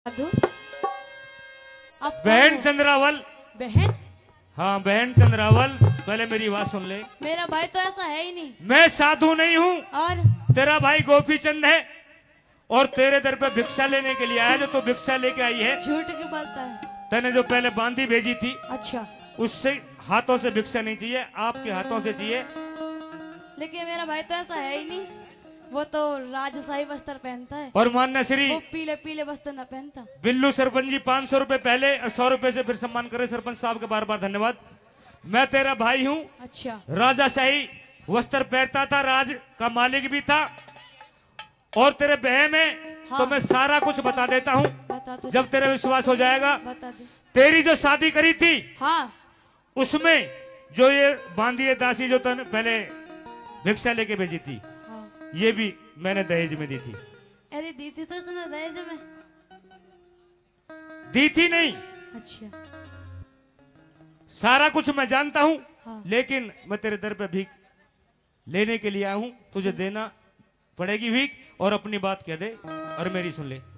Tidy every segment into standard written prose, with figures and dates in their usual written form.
साधु बहन चंद्रावल। बहन? हाँ बहन चंद्रावल, पहले मेरी बात सुन ले। मेरा भाई तो ऐसा है ही नहीं। मैं साधु नहीं हूँ और तेरा भाई गोपी चंद है और तेरे दर पे भिक्षा लेने के लिए आया। जो तू भिक्षा लेके आई है, झूठ क्यों बोलता है? तैने जो पहले बांदी भेजी थी अच्छा, उससे हाथों से भिक्षा नहीं चाहिए, आपके हाथों से चाहिए। लेकिन मेरा भाई तो ऐसा है ही नहीं। वो तो राजशाही वस्त्र पहनता है और मान्य श्री वो पीले पीले वस्त्र न पहनता। बिल्लू सरपंच जी 500 रुपए पहले और 100 रुपए से फिर सम्मान करे। सरपंच साहब का बार बार धन्यवाद। मैं तेरा भाई हूँ। अच्छा, राजाशाही वस्त्र पहनता था, राज का मालिक भी था। और तेरे बह में हाँ। तो मैं सारा कुछ बता देता हूँ। बता दो। जब तेरा विश्वास हो जाएगा। बता दे। तेरी जो शादी करी थी हाँ उसमें जो ये बांदी दासी जो तने पहले भिक्षा लेके भेजी थी, हाँ। ये भी मैंने दहेज में दी थी। अरे दी थी तो उसने दहेज में? दी थी नहीं, अच्छा सारा कुछ मैं जानता हूं। हाँ। लेकिन मैं तेरे दर पे भीख लेने के लिए आया हूं। तुझे देना पड़ेगी भीख और अपनी बात कह दे और मेरी सुन ले।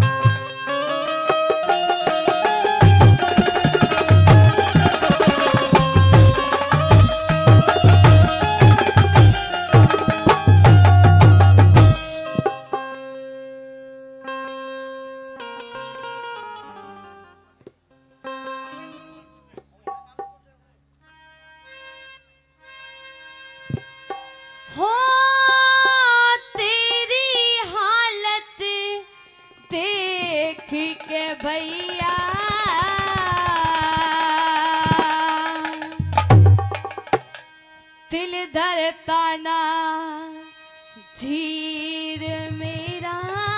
हो तेरी हालत देख के भैया दिल धरता ना धीर मेरा,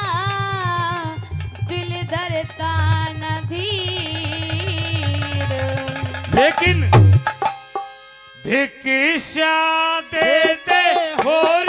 दिल धरता ना धीर। लेकिन भिक्षा देते होरी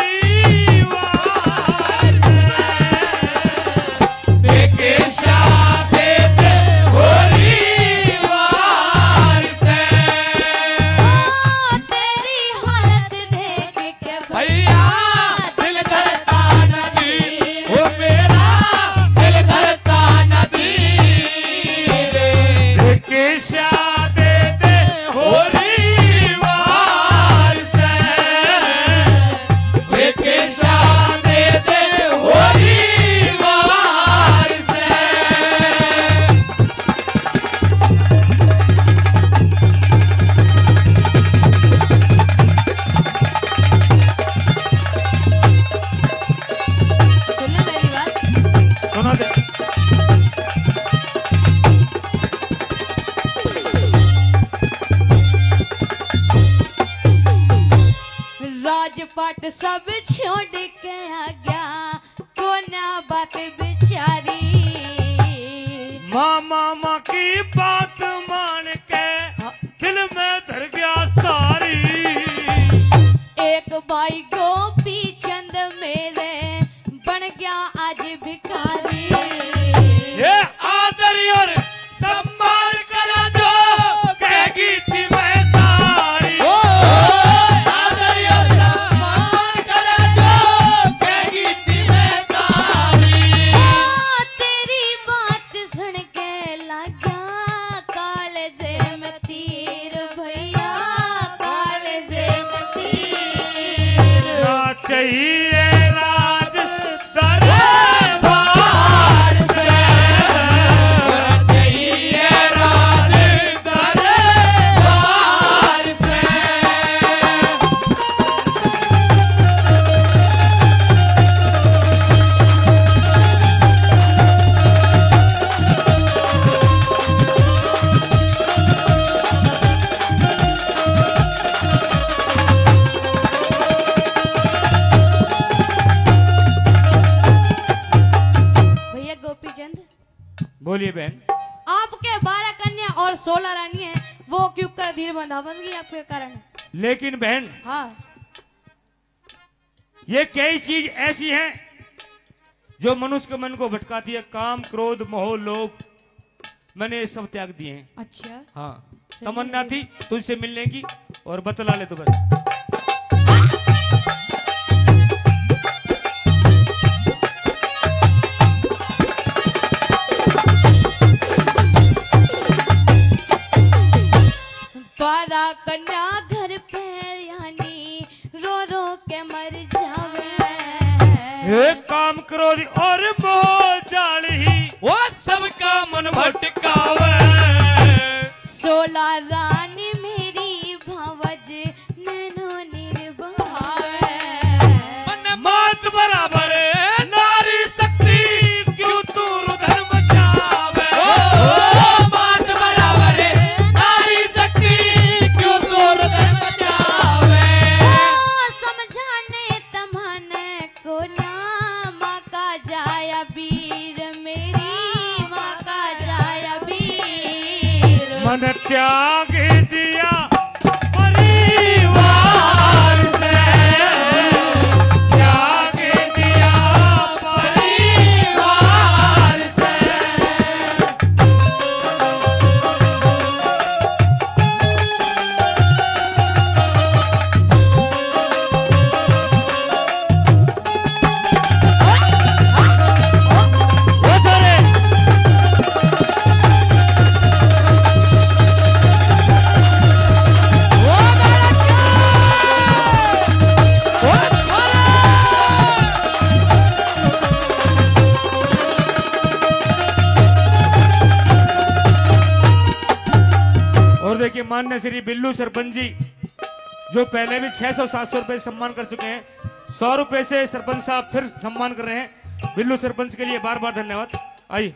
राजपाट सब छोड़ के आ गया, कोना बात बेचारी। मामा की बात मान के दिल में धर गया सारी। एक भाई गोपी चंद मेरे बन गया आज भिखारी। ये आदर और सम्मान करा जो कहेगी थी मैं तारी। आदर और सम्मान करा जो कहेगी थी मैं तारी। तेरी बात सुन के लगा कालजे में तीर भैया, कालजे में तीर। ना चाहिए राज दरबार से, चाहिए राज दरबार से। भैया गोपी चंद, बोलिए बहन। आपके 12 कन्या और 16 रानी है, वो क्यों कर धीर बंधा बन गई आपके कारण? लेकिन बहन हाँ, ये कई चीज ऐसी हैं जो मनुष्य के मन को भटकाती है। काम, क्रोध, मोह, लोभ, मैंने ये सब त्याग दिए हैं। अच्छा हाँ, तमन्ना थी तुझसे मिलने की और बतला ले तो बस। कन्या घर पे यानी रो रो के मर जावे। हे काम क्रोध और मोह जाल ही वो सबका मन भटकावे। 16 रानी मेरी भवज नैनो निर्भावे। मात बराबर नारी शक्ति क्यों तू रुधर मचावे। मात बराबर नारी शक्ति क्यों तू रुधर मचावे। समझाने तमने को ना माँ का जाया वीर मेरी माँ का जाया वीर। मन त्याग दिया परिवार से, त्याग दिया परिवार से। वो सारे और देखिए माननीय श्री बिल्लू सरपंच जी जो पहले भी 600-700 रुपए सम्मान कर चुके हैं, 100 रुपए से सरपंच साहब फिर सम्मान कर रहे हैं। बिल्लू सरपंच के लिए बार बार धन्यवाद। आइए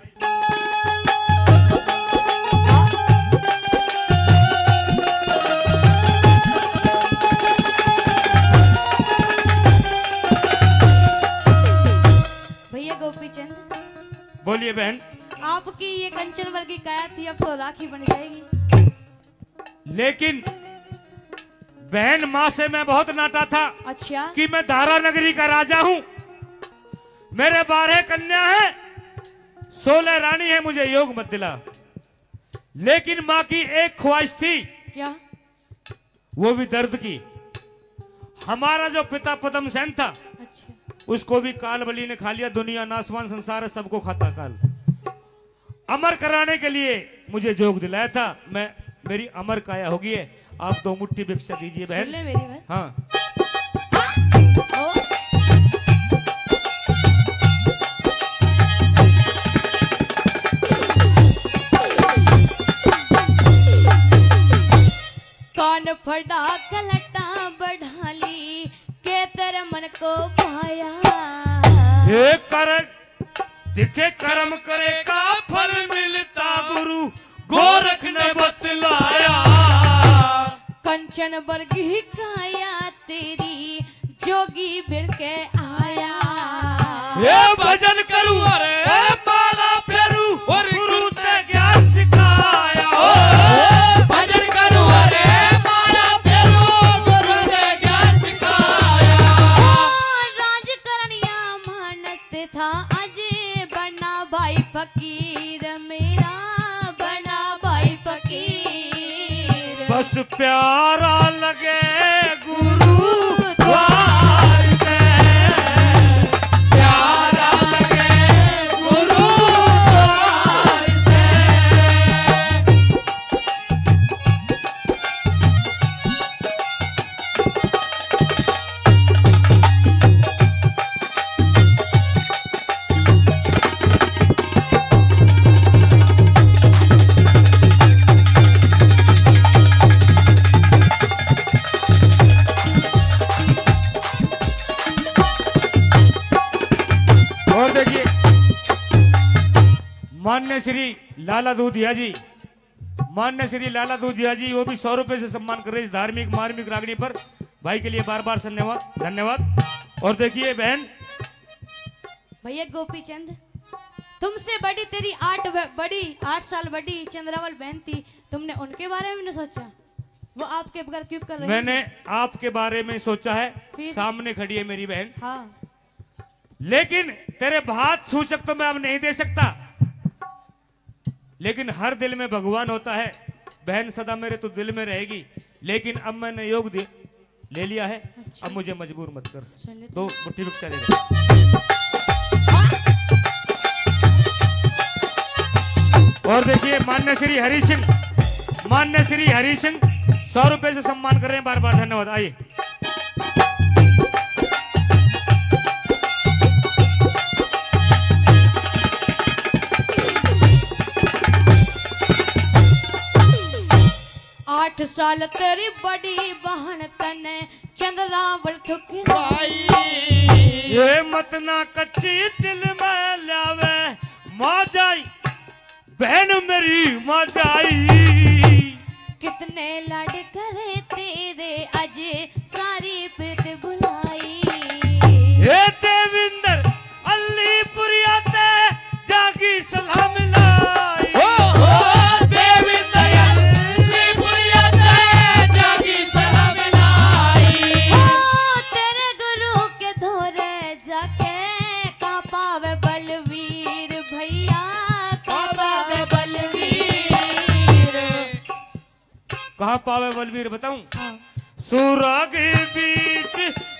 भैया गोपी चंद, बोलिए बहन। आपकी ये कंचन वर्गी काया थी, अब तो राखी बन जाएगी। लेकिन बहन माँ से मैं बहुत नाटा था अच्छा, कि मैं धारा नगरी का राजा हूं, मेरे 12 कन्या है, 16 रानी है, मुझे योग मत दिला। लेकिन माँ की एक ख्वाहिश थी, क्या? वो भी दर्द की। हमारा जो पिता पद्म सेन था, अच्छा, उसको भी काल बलि ने खा लिया। दुनिया नासवान संसार है, सबको खाता काल। अमर कराने के लिए मुझे जोग दिलाया था, मैं मेरी अमर काया होगी है। आप 2 मुट्ठी भिक्षा दीजिए सुन बहन। ले मेरी बात। हाँ ओ, कान फड़ा कलटा बढ़ा ली के तेरे मन को पाया। ये कर दिखे कर्म करे का फल मिलता, गुरु गोरख ने बतलाया। कंचन वर्गी काया तेरी जोगी भिड़ के आया। ये भजन करूं अरे माला फेरू और गुरु ते ज्ञान सिखाया। भजन करूं अरे माला फेरू गुरु ने ज्ञान सिखाया। राज करनिया मानस था अजय बना भाई फकीर मेरा, बना भाई फकीर। बस प्यारा लगे गुरु द्वार से, प्यारा लगे गुरु द्वार से। और देखिए मान्य श्री लाला दूधिया जी, मान्य श्री लाला दूधिया जी, वो भी 100 रुपए से सम्मान कर रहे हैं इस धार्मिक मार्मिक रागनी पर। भाई के लिए बार बार धन्यवाद धन्यवाद। और देखिए बहन, भैया गोपी चंद, तुमसे बड़ी तेरी 8 साल बड़ी चंद्रावल बहन थी, तुमने उनके बारे में नहीं सोचा? वो आपके बगैर क्यों कर रही है? मैंने आपके बारे में सोचा है, फिर? सामने खड़ी है मेरी बहन। हाँ, लेकिन तेरे भात सूचक तो मैं अब नहीं दे सकता, लेकिन हर दिल में भगवान होता है। बहन सदा मेरे तो दिल में रहेगी, लेकिन अब मैंने योग ले लिया है। अच्छा। अब मुझे मजबूर मत कर। सुन ले। 2 मुट्ठी भिक्षा दे दे। और देखिए मान्य श्री हरि सिंह 100 रुपए से सम्मान कर रहे हैं, बार बार धन्यवाद। आइए। आठ साल तेरी बड़ी बहन तने चंद्रावल ठुकराई। ये मत ना कच्ची दिल में लावे माँ जाई, बहन मेरी माँ जाई। कितने लाड करे तेरे अजे सारी प्रीत भुलाई। हे देविंदर अलीपुरिया ते जागी सलाम लाई। देविंदर अलीपुरिया ते जागी सलाम लाई। तेरे गुरु के धोरे जाके कापावे बलवीर भैया, कापावे बलवीर। कहाँ पावे बलवीर बताऊं? सूरा के बीच